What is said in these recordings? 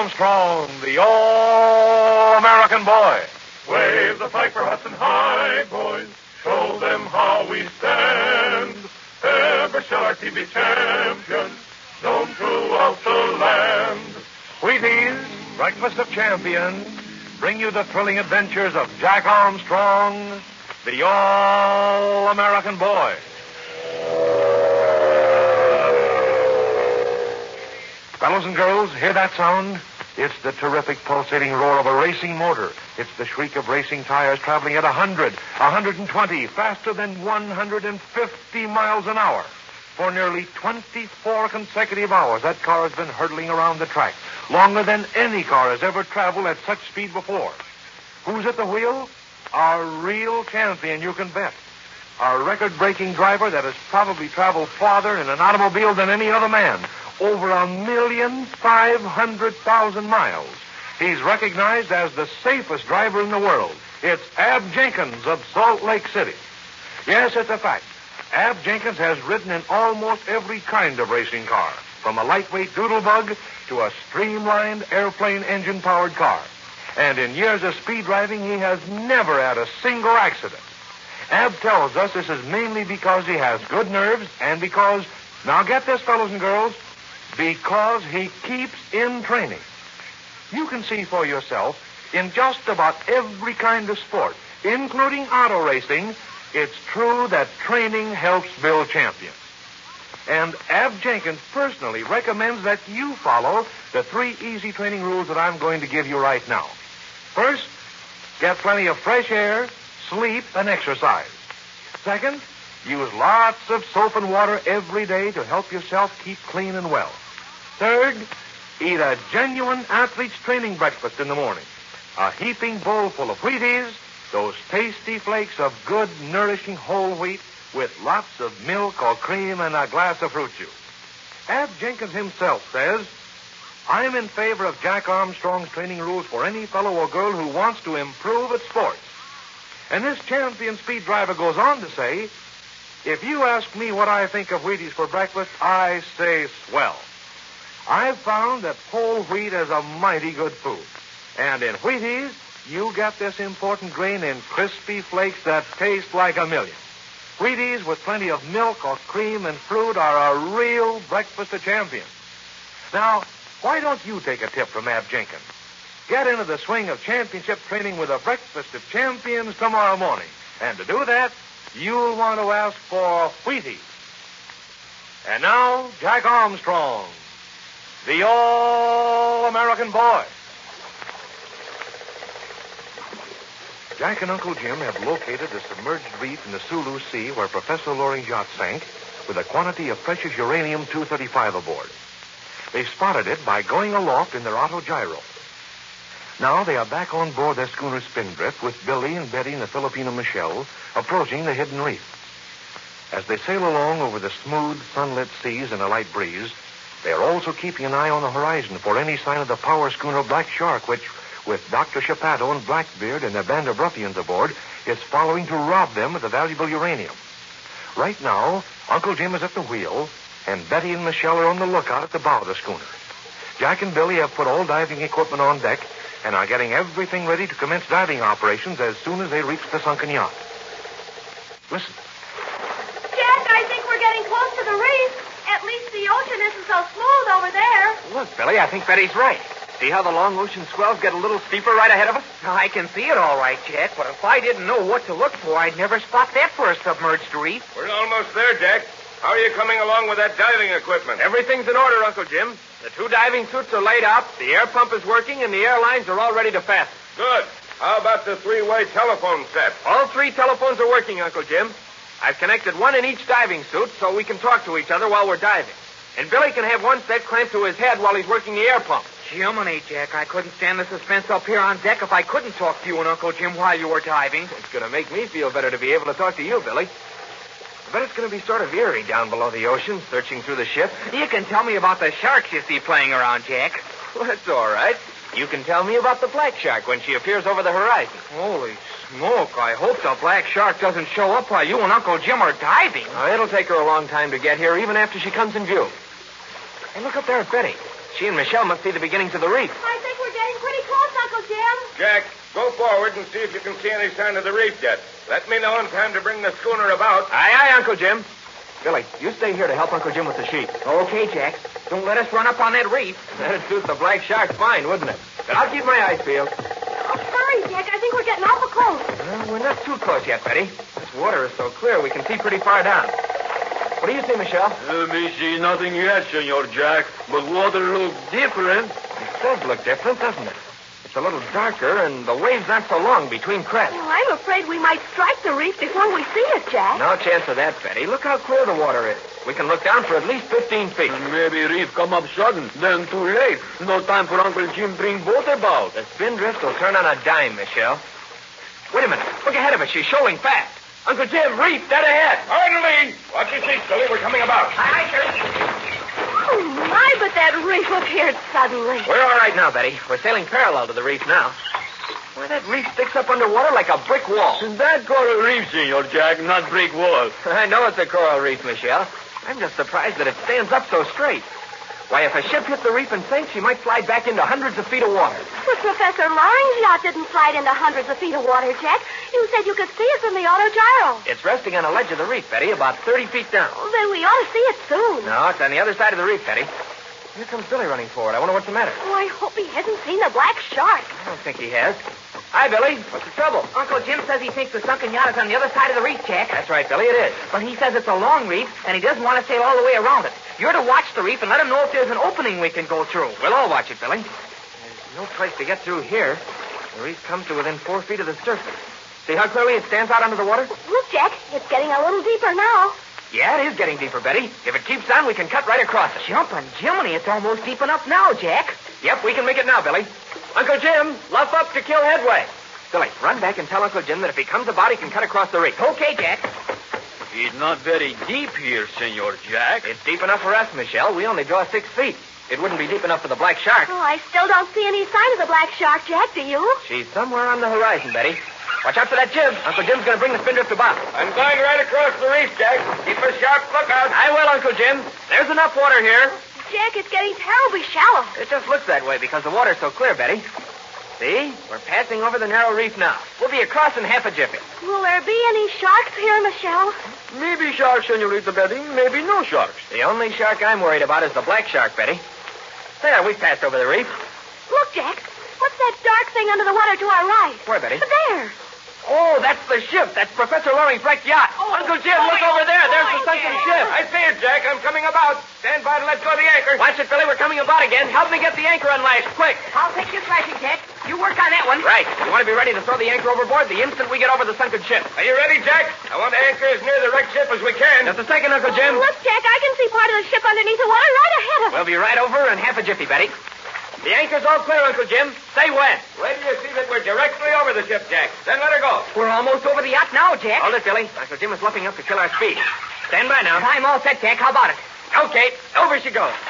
Armstrong, the All-American Boy. Wave the flag for Hudson High, boys. Show them how we stand. Ever shall our team be champions, known throughout the land. Wheaties, Breakfast of Champions, bring you the thrilling adventures of Jack Armstrong, the All-American Boy. Fellows and girls, hear that sound? It's the terrific pulsating roar of a racing motor. It's the shriek of racing tires traveling at 100, 120, faster than 150 miles an hour. For nearly 24 consecutive hours, that car has been hurtling around the track, longer than any car has ever traveled at such speed before. Who's at the wheel? Our real champion, you can bet. Our record-breaking driver that has probably traveled farther in an automobile than any other man. Over 1,500,000 miles. He's recognized as the safest driver in the world. It's Ab Jenkins of Salt Lake City. Yes, it's a fact. Ab Jenkins has ridden in almost every kind of racing car, from a lightweight doodlebug to a streamlined airplane engine-powered car. And in years of speed driving, he has never had a single accident. Ab tells us this is mainly because he has good nerves and because, now get this, fellows and girls, because he keeps in training. You can see for yourself, in just about every kind of sport, including auto racing, it's true that training helps build champions. And Ab Jenkins personally recommends that you follow the 3 easy training rules that I'm going to give you right now. First, get plenty of fresh air, sleep, and exercise. Second, use lots of soap and water every day to help yourself keep clean and well. Third, eat a genuine athlete's training breakfast in the morning. A heaping bowl full of Wheaties, those tasty flakes of good, nourishing whole wheat with lots of milk or cream and a glass of fruit juice. Ab Jenkins himself says, I'm in favor of Jack Armstrong's training rules for any fellow or girl who wants to improve at sports. And this champion speed driver goes on to say, if you ask me what I think of Wheaties for breakfast, I say swell. I've found that whole wheat is a mighty good food. And in Wheaties, you get this important grain in crispy flakes that taste like a million. Wheaties with plenty of milk or cream and fruit are a real breakfast of champions. Now, why don't you take a tip from Ab Jenkins? Get into the swing of championship training with a breakfast of champions tomorrow morning. And to do that, you'll want to ask for Wheaties. And now, Jack Armstrong, the All-American Boy. Jack and Uncle Jim have located the submerged reef in the Sulu Sea where Professor Loring's yacht sank with a quantity of precious uranium-235 aboard. They've spotted it by going aloft in their autogyro. Now they are back on board their schooner Spindrift with Billy and Betty and the Filipino Michelle approaching the hidden reef. As they sail along over the smooth, sunlit seas in a light breeze, they are also keeping an eye on the horizon for any sign of the power schooner Black Shark, which, with Dr. Chapato and Blackbeard and a band of ruffians aboard, is following to rob them of the valuable uranium. Right now, Uncle Jim is at the wheel, and Betty and Michelle are on the lookout at the bow of the schooner. Jack and Billy have put all diving equipment on deck and are getting everything ready to commence diving operations as soon as they reach the sunken yacht. Listen. Jack, I think we're getting close to the reef. At least the ocean isn't so smooth over there. Look, Billy, I think Betty's right. See how the long ocean swells get a little steeper right ahead of us? I can see it all right, Jack, but if I didn't know what to look for, I'd never spot that for a submerged reef. We're almost there, Jack. How are you coming along with that diving equipment? Everything's in order, Uncle Jim. The 2 diving suits are laid out, the air pump is working, and the air lines are all ready to fasten. Good. How about the 3-way telephone set? All 3 telephones are working, Uncle Jim. I've connected one in each diving suit so we can talk to each other while we're diving. And Billy can have one set clamped to his head while he's working the air pump. Jiminy, Jack, I couldn't stand the suspense up here on deck if I couldn't talk to you and Uncle Jim while you were diving. It's going to make me feel better to be able to talk to you, Billy. I bet it's going to be sort of eerie down below the ocean, searching through the ship. You can tell me about the sharks you see playing around, Jack. Well, that's all right. You can tell me about the black shark when she appears over the horizon. Holy smoke, I hope the black shark doesn't show up while you and Uncle Jim are diving. It'll take her a long time to get here, even after she comes in view. Hey, look up there at Betty. She and Michelle must see the beginnings of the reef. I think we're getting pretty close, Uncle Jim. Jack, go forward and see if you can see any sign of the reef yet. Let me know in time to bring the schooner about. Aye, aye, Uncle Jim. Billy, you stay here to help Uncle Jim with the sheep. Okay, Jack. Don't let us run up on that reef. That'd suit the black shark fine, wouldn't it? But I'll keep my eyes peeled. Oh, hurry, Jack. I think we're getting awful close. Well, we're not too close yet, Betty. This water is so clear we can see pretty far down. What do you see, Michelle? Me see nothing yet, Senor Jack, but water looks different. It does look different, doesn't it? It's a little darker, and the waves aren't so long between crests. Well, I'm afraid we might strike the reef before we see it, Jack. No chance of that, Betty. Look how clear the water is. We can look down for at least 15 feet. And maybe reef come up sudden, then too late. No time for Uncle Jim bring boat about. The spindrift will turn on a dime, Michelle. Wait a minute. Look ahead of us. She's shoaling fast. Uncle Jim, reef, dead ahead. Hardly. Watch your seat, Billy. We're coming about. Aye, sir. Oh, my, but that reef appeared suddenly. We're all right now, Betty. We're sailing parallel to the reef now. Why, that reef sticks up underwater like a brick wall. That coral reef, Senor Jack, not brick wall. I know it's a coral reef, Michelle. I'm just surprised that it stands up so straight. Why, if a ship hit the reef and sank, she might slide back into hundreds of feet of water. But Professor Loring's yacht didn't slide into hundreds of feet of water, Jack. You said you could see it from the autogyro. It's resting on a ledge of the reef, Betty, about 30 feet down. Well, then we ought to see it soon. No, it's on the other side of the reef, Betty. Here comes Billy running forward. I wonder what's the matter. Oh, I hope he hasn't seen the black shark. I don't think he has. Hi, Billy. What's the trouble? Uncle Jim says he thinks the sunken yacht is on the other side of the reef, Jack. That's right, Billy, it is. But he says it's a long reef, and he doesn't want to sail all the way around it. You're to watch the reef and let him know if there's an opening we can go through. We'll all watch it, Billy. There's no place to get through here. The reef comes to within 4 feet of the surface. See how clearly it stands out under the water? Look, Jack, it's getting a little deeper now. Yeah, it is getting deeper, Betty. If it keeps on, we can cut right across it. Jumping Jiminy, it's almost deep enough now, Jack. Yep, we can make it now, Billy. Uncle Jim, luff up to kill headway. Billy, run back and tell Uncle Jim that if he comes about, he can cut across the reef. Okay, Jack. It's not very deep here, Senor Jack. It's deep enough for us, Michelle. We only draw 6 feet. It wouldn't be deep enough for the black shark. Oh, I still don't see any sign of the black shark, Jack, do you? She's somewhere on the horizon, Betty. Watch out for that jib. Uncle Jim's going to bring the spindrift about. I'm going right across the reef, Jack. Keep a sharp lookout. I will, Uncle Jim. There's enough water here. Jack, it's getting terribly shallow. It just looks that way because the water's so clear, Betty. See? We're passing over the narrow reef now. We'll be across in half a jiffy. Will there be any sharks here, Michelle? Maybe sharks, Senorita Betty. Maybe no sharks. The only shark I'm worried about is the black shark, Betty. There, we've passed over the reef. Look, Jack. What's that dark thing under the water to our right? Where, Betty? There. Oh, that's the ship. That's Professor Loring's wrecked yacht. Uncle Jim, look over there. There's the sunken ship. I see it, Jack. I'm coming about. Stand by to let go of the anchor. Watch it, Billy. We're coming about again. Help me get the anchor unlashed. Quick. I'll take this lashing, Jack. You work on that one. Right. You want to be ready to throw the anchor overboard the instant we get over the sunken ship. Are you ready, Jack? I want to anchor as near the wrecked ship as we can. Just a second, Uncle Jim. Look, Jack, I can see part of the ship underneath the water right ahead of us. We'll be right over in half a jiffy, Betty. The anchor's all clear, Uncle Jim. Say when. Wait till you see that we're directly over the ship, Jack. Then let her go. We're almost over the yacht now, Jack. Hold it, Billy. Uncle Jim is luffing up to kill our speed. Stand by now. I'm all set, Jack. How about it? Okay, over she goes.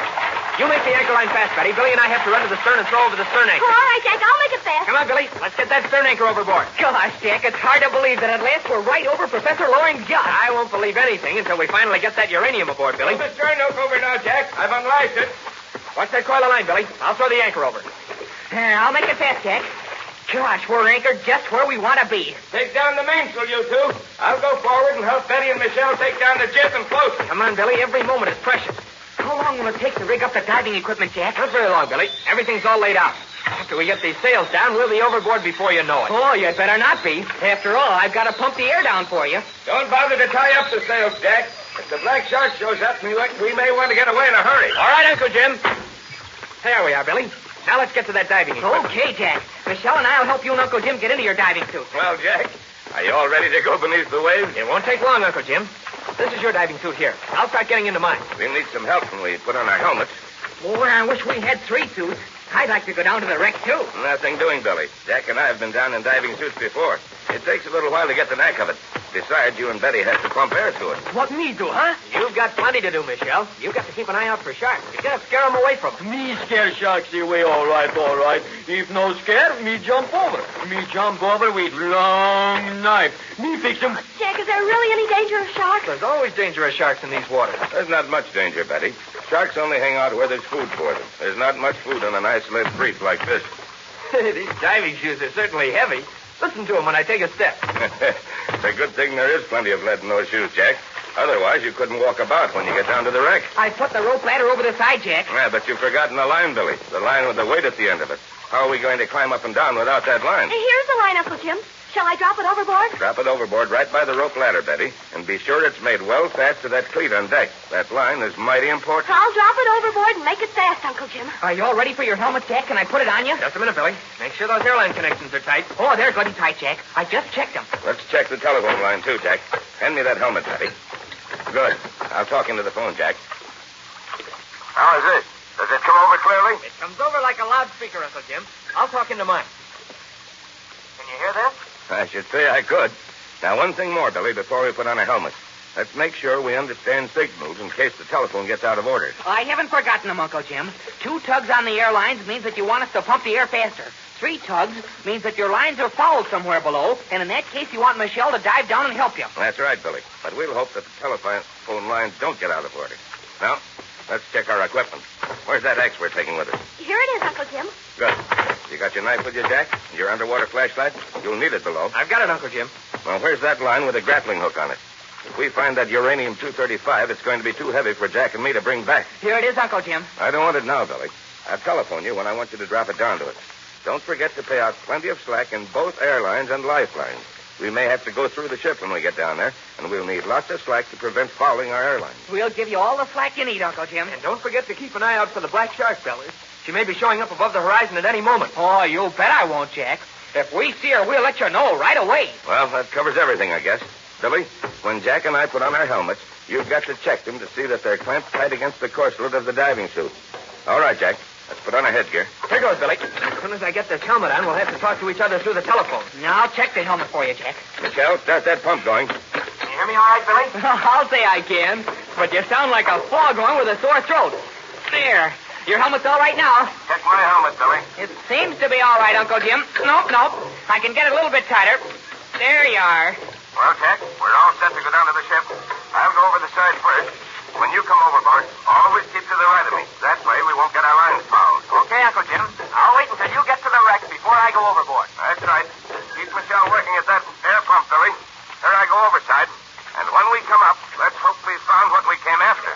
You make the anchor line fast, Betty. Billy and I have to run to the stern and throw over the stern anchor. All right, Jack, I'll make it fast. Come on, Billy. Let's get that stern anchor overboard. Gosh, Jack, it's hard to believe that at last we're right over Professor Loring's yacht. I won't believe anything until we finally get that uranium aboard, Billy. Put the stern hook over now, Jack. I've unlashed it. Watch that coil of line, Billy. I'll throw the anchor over. I'll make it fast, Jack. Gosh, we're anchored just where we want to be. Take down the mainsail, you two. I'll go forward and help Betty and Michelle take down the jib and close it. Come on, Billy. Every moment is precious. How long will it take to rig up the diving equipment, Jack? Not very long, Billy. Everything's all laid out. After we get these sails down, we'll be overboard before you know it. Oh, you'd better not be. After all, I've got to pump the air down for you. Don't bother to tie up the sails, Jack. If the black shark shows up, we may want to get away in a hurry. All right, Uncle Jim. There we are, Billy. Now let's get to that diving equipment. Okay, Jack. Michelle and I'll help you and Uncle Jim get into your diving suit. Well, Jack, are you all ready to go beneath the waves? It won't take long, Uncle Jim. This is your diving suit here. I'll start getting into mine. We'll need some help when we put on our helmets. Boy, I wish we had 3 suits. I'd like to go down to the wreck, too. Nothing doing, Billy. Jack and I have been down in diving suits before. It takes a little while to get the knack of it. Besides, you and Betty have to pump air to it. What me do, huh? You've got plenty to do, Michelle. You've got to keep an eye out for sharks. You gotta scare them away from them. Me scare sharks away, all right. If no scare, me jump over. Me jump over with long knife. Me fix them. Jack, is there really any danger of sharks? There's always dangerous sharks in these waters. There's not much danger, Betty. Sharks only hang out where there's food for them. There's not much food on an isolated reef like this. These diving shoes are certainly heavy. Listen to them when I take a step. It's a good thing there is plenty of lead in those shoes, Jack. Otherwise, you couldn't walk about when you get down to the wreck. I put the rope ladder over the side, Jack. Yeah, but you've forgotten the line, Billy. The line with the weight at the end of it. How are we going to climb up and down without that line? Here's the line, Uncle Jim. Shall I drop it overboard? Drop it overboard right by the rope ladder, Betty. And be sure it's made well fast to that cleat on deck. That line is mighty important. I'll drop it overboard and make it fast, Uncle Jim. Are you all ready for your helmet, Jack? Can I put it on you? Just a minute, Billy. Make sure those airline connections are tight. Oh, they're good and tight, Jack. I just checked them. Let's check the telephone line, too, Jack. Hand me that helmet, Betty. Good. I'll talk into the phone, Jack. How is this? Does it come over clearly? It comes over like a loudspeaker, Uncle Jim. I'll talk into mine. Can you hear this? I should say I could. Now, one thing more, Billy, before we put on a helmet. Let's make sure we understand signals in case the telephone gets out of order. I haven't forgotten them, Uncle Jim. 2 tugs on the airlines means that you want us to pump the air faster. 3 tugs means that your lines are fouled somewhere below, and in that case, you want Michelle to dive down and help you. That's right, Billy. But we'll hope that the telephone lines don't get out of order. Now, let's check our equipment. Where's that axe we're taking with us? Here it is, Uncle Jim. Good. You got your knife with you, Jack? And your underwater flashlight? You'll need it below. I've got it, Uncle Jim. Well, where's that line with a grappling hook on it? If we find that uranium-235, it's going to be too heavy for Jack and me to bring back. Here it is, Uncle Jim. I don't want it now, Billy. I'll telephone you when I want you to drop it down to it. Don't forget to pay out plenty of slack in both airlines and lifelines. We may have to go through the ship when we get down there, and we'll need lots of slack to prevent fouling our airlines. We'll give you all the slack you need, Uncle Jim. And don't forget to keep an eye out for the black shark, fellas. She may be showing up above the horizon at any moment. Oh, you bet I won't, Jack. If we see her, we'll let you know right away. Well, that covers everything, I guess. Billy, when Jack and I put on our helmets, you've got to check them to see that they're clamped tight against the corselet of the diving suit. All right, Jack. Let's put on a headgear. Here goes, Billy. As soon as I get this helmet on, we'll have to talk to each other through the telephone. Now, I'll check the helmet for you, Jack. Michelle, start that pump going. Can you hear me all right, Billy? I'll say I can, but you sound like a foghorn with a sore throat. There. Your helmet's all right now. Check my helmet, Billy. It seems to be all right, Uncle Jim. Nope. I can get it a little bit tighter. There you are. Well, Jack, we're all set to go down to the ship. I'll go over the side first. When you come overboard, always keep to the right of me. That way we won't get our lines fouled. Okay, Uncle Jim. I'll wait until you get to the wreck before I go overboard. That's right. Keep Michelle working at that air pump, Billy. There I go overside. And when we come up, let's hope we found what we came after.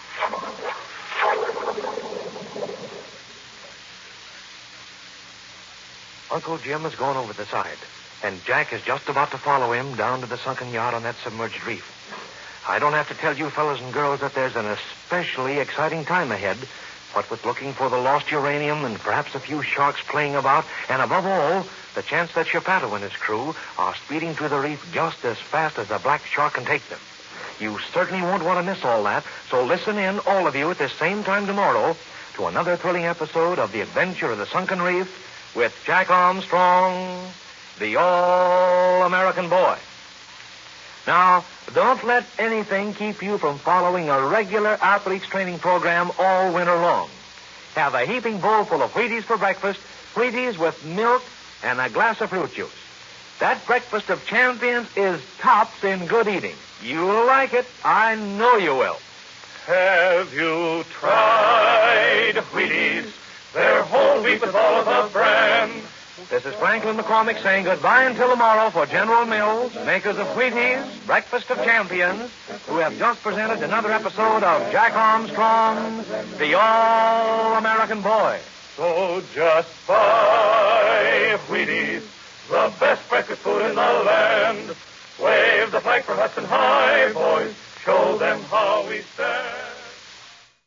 Uncle Jim has gone over the side, and Jack is just about to follow him down to the sunken yacht on that submerged reef. I don't have to tell you fellas and girls that there's an especially exciting time ahead, what with looking for the lost uranium and perhaps a few sharks playing about, and above all, the chance that Shepato and his crew are speeding through the reef just as fast as the black shark can take them. You certainly won't want to miss all that, so listen in, all of you, at this same time tomorrow to another thrilling episode of The Adventure of the Sunken Reef with Jack Armstrong, the All-American Boy. Now, don't let anything keep you from following a regular athlete's training program all winter long. Have a heaping bowl full of Wheaties for breakfast, Wheaties with milk and a glass of fruit juice. That breakfast of champions is tops in good eating. You'll like it. I know you will. Have you tried Wheaties? They're whole wheat with all of the bran. This is Franklin McCormick saying goodbye until tomorrow for General Mills, makers of Wheaties, Breakfast of Champions, who have just presented another episode of Jack Armstrong, the All-American Boy. So just buy Wheaties, the best breakfast food in the land. Wave the flag for Hudson High, boys.